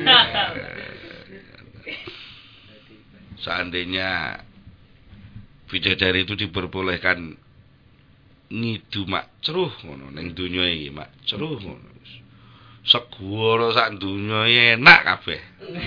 Seandainya bidadari itu diperbolehkan ngidu makruh ngono ning donya iki makruh ngono. Segoro sak donya enak kabeh.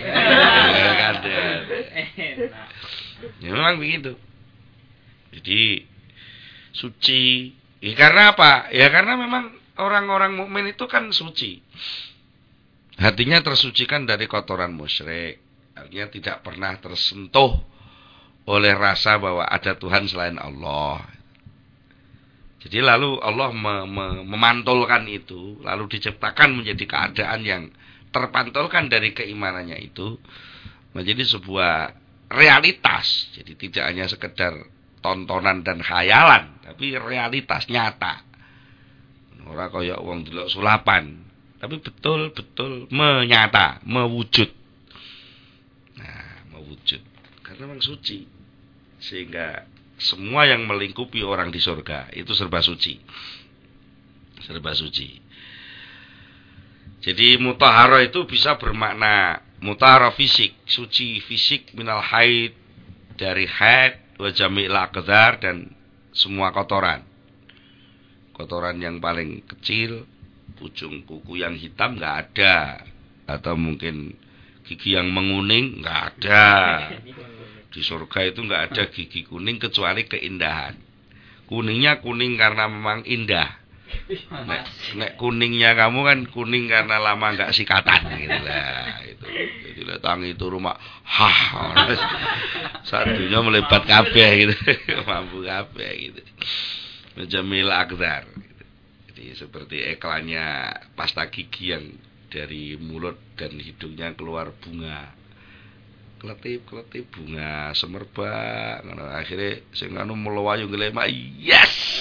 Ya memang begitu. Jadi suci. Ya karena apa? Ya karena memang orang-orang mukmin itu kan suci. Hatinya tersucikan dari kotoran musyrik. Artinya tidak pernah tersentuh oleh rasa bahwa ada Tuhan selain Allah. Jadi lalu Allah memantulkan itu, lalu diciptakan menjadi keadaan yang terpantulkan dari keimanannya itu menjadi sebuah realitas. Jadi tidak hanya sekedar tontonan dan khayalan, tapi realitas nyata. Ora kaya wong delok sulapan, tapi betul-betul menyata, mewujud. Nah, mewujud karena memang suci. Sehingga semua yang melingkupi orang di surga itu serba suci. Serba suci. Jadi mutahharah itu bisa bermakna mutahharah fisik, suci fisik minal haid, dari haid wa jami'il aqdar dan semua kotoran. Kotoran yang paling kecil, ujung kuku yang hitam enggak ada, atau mungkin gigi yang menguning enggak ada. Di surga itu enggak ada gigi kuning kecuali keindahan. Kuningnya kuning karena memang indah. Nek kuningnya kamu kan kuning karena lama enggak sikatan gitu lah. Jadi datang itu rumah satunya melebat kabeh gitu. Mampu kabeh gitu. Jamil Akdar gitu. Jadi seperti iklannya pasta gigi yang dari mulut dan hidungnya keluar bunga. Keletip bunga semerbak ngono akhire sing anu mlayu nglemak yes.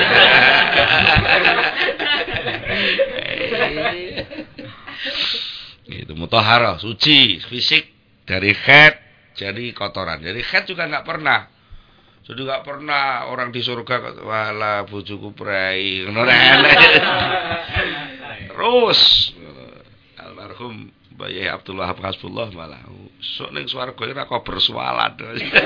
Gitu mutahharah suci fisik dari haid jadi kotoran. Jadi haid juga enggak pernah. Jadi enggak pernah orang di surga wala bojoku prei ngono terus almarhum Bayi Abdullah Hasbullah malah sok ning swarga ora kok bersualat.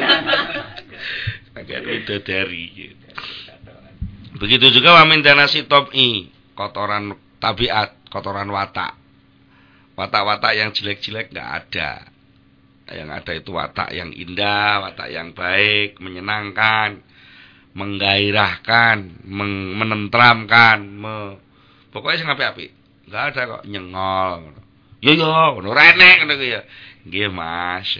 Agak widodari gitu. Begitu juga wa min danasi tabi, kotoran tabiat, kotoran watak. Watak-watak yang jelek-jelek enggak ada. Yang ada itu watak yang indah, watak yang baik, menyenangkan, menggairahkan, menenteramkan, pokoknya sing apik-apik. Enggak ada kok nyengol. Yo ngono ora enek ngono ya. Nggih Mas.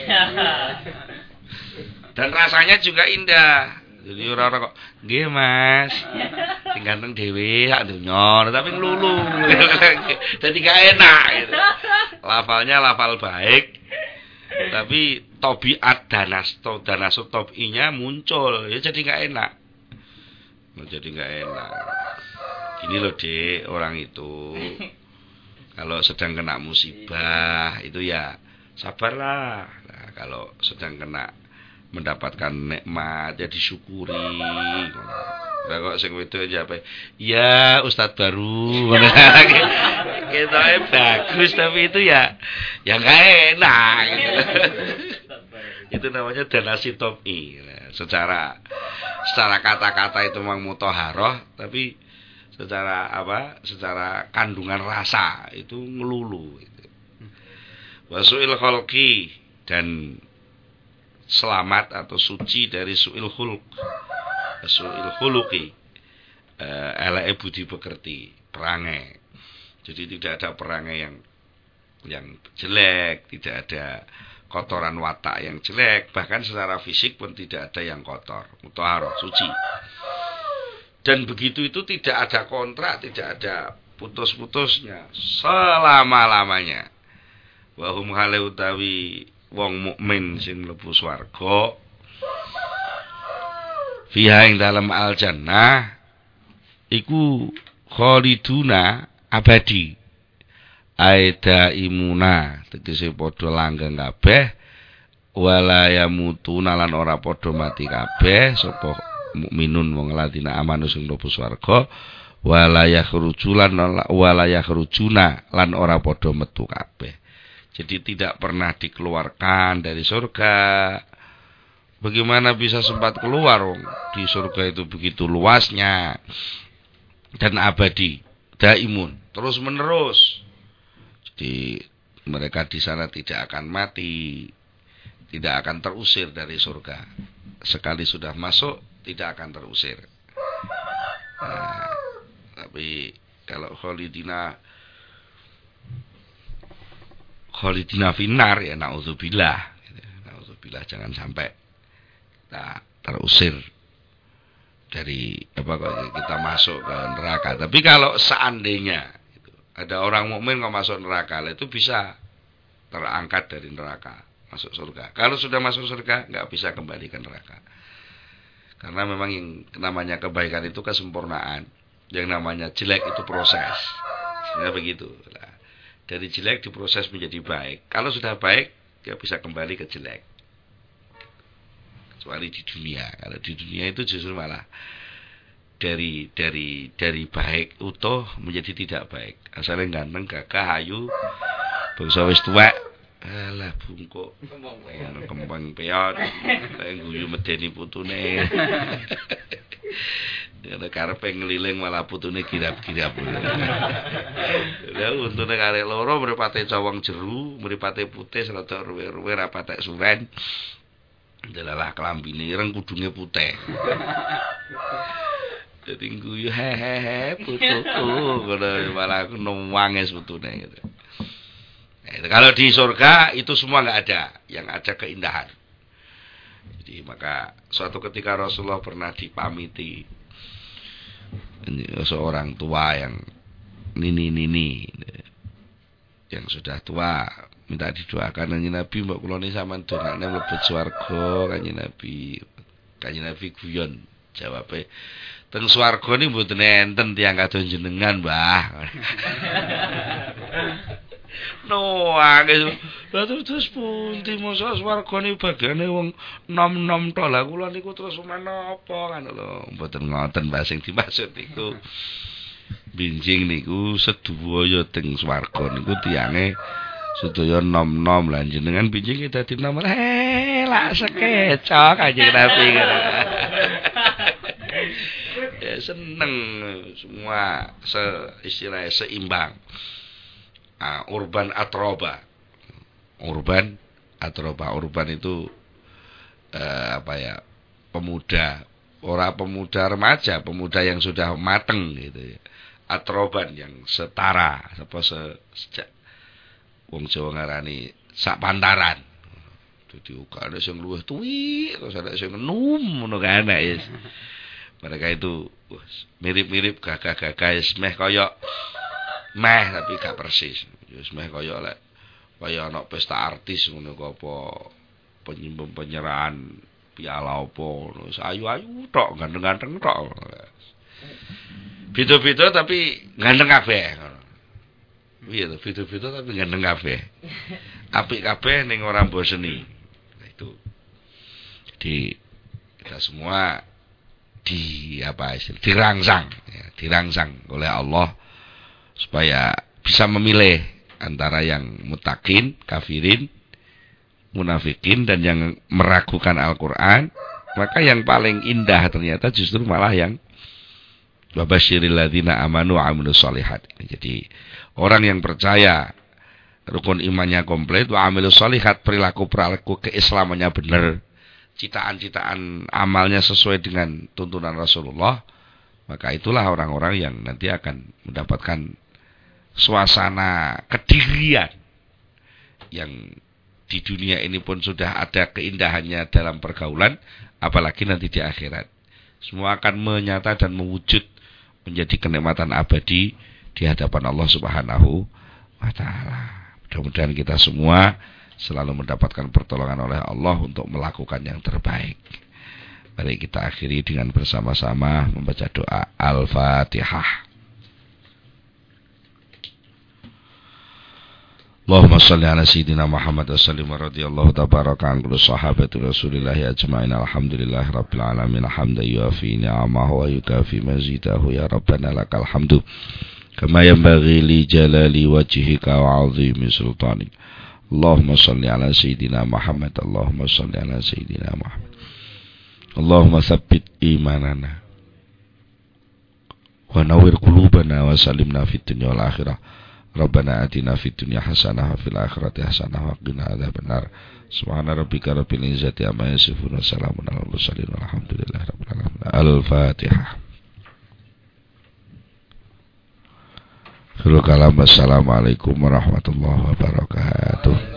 Dan rasanya juga indah. Jadi ora-ora kok nggih Mas. Sing ganteng dhewe sak donya, tapi nglulu. Dadi gak enak gitu. Lafalnya lafal baik. Tapi tabiat danasut tabiinya muncul. Ya jadi gak enak. Jadi gak enak. Gini loh Dek, orang itu kalau sedang kena musibah itu ya sabarlah. Nah, kalau sedang kena mendapatkan nikmat ya disyukuri. Lah kok sing wedok aja apa? Ya Ustadz baru. Ketoke bagus tapi itu ya enggak enak gitu. Itu namanya danasi topi. Nah, secara kata-kata itu memang muthaharah tapi secara kandungan rasa itu ngelulu gitu. Wasu'il khalqi dan selamat atau suci dari su'il khuluq. Su'il khuluqi eleke budi pekerti, perangai. Jadi tidak ada perangai yang jelek, tidak ada kotoran watak yang jelek, bahkan secara fisik pun tidak ada yang kotor, muthaharah, suci. Dan begitu itu tidak ada kontrak, tidak ada putus-putusnya selama-lamanya. Wa hum hale utawi wong mukmin sing mlebu swarga fiha ing dalam al jannah iku khaliduna abadi aida imuna tegese padha langgeng kabeh wala yamutuna lan ora padha mati kabeh sapa mukminun wong ladina amanu sing mlebu swarga wala yakhrujuna lan ora padha metu kabeh. Jadi tidak pernah dikeluarkan dari surga. Bagaimana bisa sempat keluar? Di surga itu begitu luasnya dan abadi, daimun, terus menerus. Jadi mereka di sana tidak akan mati, tidak akan terusir dari surga. Sekali sudah masuk tidak akan terusir. Nah, tapi kalau khalidina finnar ya naudzubillah. Naudzubillah jangan sampai kita terusir dari kita masuk ke neraka. Tapi kalau seandainya ada orang mukmin kok masuk neraka, itu bisa terangkat dari neraka masuk surga. Kalau sudah masuk surga nggak bisa kembali ke neraka. Karena memang yang namanya kebaikan itu kesempurnaan. Yang namanya jelek itu proses. Sebenarnya begitu. Nah, dari jelek diproses menjadi baik. Kalau sudah baik, dia bisa kembali ke jelek. Kecuali di dunia. Kalau di dunia itu justru malah dari baik utuh menjadi tidak baik. Asalnya ganteng, gagah, ayu, bangsa wis tuwek. Alah bungkuk kembang peot guyu medeni putune ana karepe ngeliling malah putune kirap-kirap lha untune karek loro mripate cawang jeru mripate putih rada ruwe-ruwe ra patek suwen delalah klambine ireng kudunge putih dadi guyu hehehe putuku ngono malah nuwanges putune gitu. Nah, kalau di surga itu semua nggak ada, yang ada keindahan. Jadi maka suatu ketika Rasulullah pernah dipamiti seorang tua yang nini yang sudah tua minta didoakan kanjeng Nabi mbok kula niki sampean dongakne mlebet swarga kanjeng Nabi guyon jawabe teng swarga niki mboten enten tiyang kados jenengan Mbah. Terus pundi masa swargane bagane wong nom-nom tok. Lah kula niku terus menapa kan lho. Mboten ngoten Mbah sing dimaksud niku. Binjing niku sedaya teng swarga niku tiyange sedaya nom-nom lan jenengan binjing dadi nom lak sekeca kanjeng Nabi. Ya seneng semua istilahnya seimbang. Urban atroba. Urban itu pemuda, orang pemuda remaja, pemuda yang sudah mateng gitu ya. Atroban yang setara wong Jawa ngarani sak pantaran. Dadi uga ana sing luwih tuwi, terus ana sing enum ngono kae enak ya. Mereka itu mirip-mirip gagah-gagah meh kaya meh tapi gak persis. Ya meh kaya lek kaya ana pesta artis ngono apa penyerahan piala apa ngono. Ayu-ayu tok, ganteng-ganteng tok. Beda-beda tapi ganteng kabeh ngono. Iya to, beda-beda tapi ganteng kabeh. Apik kabeh ning ora mboseni. Nah itu. Jadi kita semua dirangsang ya, dirangsang oleh Allah supaya bisa memilih antara yang mutakin, kafirin, munafikin dan yang meragukan Al-Qur'an. Maka yang paling indah ternyata justru malah yang wabasyiril ladzina amanu wa amilus shalihat. Jadi orang yang percaya rukun imannya komplit wa amilus shalihat, perilaku keislamannya benar, citaan-citaan amalnya sesuai dengan tuntunan Rasulullah, maka itulah orang-orang yang nanti akan mendapatkan suasana kedirian yang di dunia ini pun sudah ada keindahannya dalam pergaulan, apalagi nanti di akhirat. Semua akan menyata dan mewujud menjadi kenikmatan abadi di hadapan Allah Subhanahu wa taala. Mudah-mudahan kita semua selalu mendapatkan pertolongan oleh Allah untuk melakukan yang terbaik. Mari kita akhiri dengan bersama-sama membaca doa Al-Fatihah. Allahumma salli ala sayyidina Muhammad wa sallim wa radiyallahu tabaraka an kulli sahabati Rasulillah ajma'in. Alhamdulillahi rabbil alamin. Hamdan yuafi ni'amahu wa yukafi mazidahu ya rabbana lakal hamdu kama yanbaghi li jalali wajhika wa 'azimi sultanik. Allahumma salli ala sayyidina Muhammad. Allahumma salli ala sayyidina Muhammad. Allahumma tsabbit imanana wa nawwir qulubana wa sallimna fid dunya wal akhirah. Rabbana atina fid dunya hasanah wa fil akhirati hasanah wa qina adzabannar. Subhana rabbika rabbil izzati amma yasifun wa salamun alal mursalin walhamdulillahi rabbil alamin. Al-Fatihah. Assalamualaikum warahmatullahi wabarakatuh.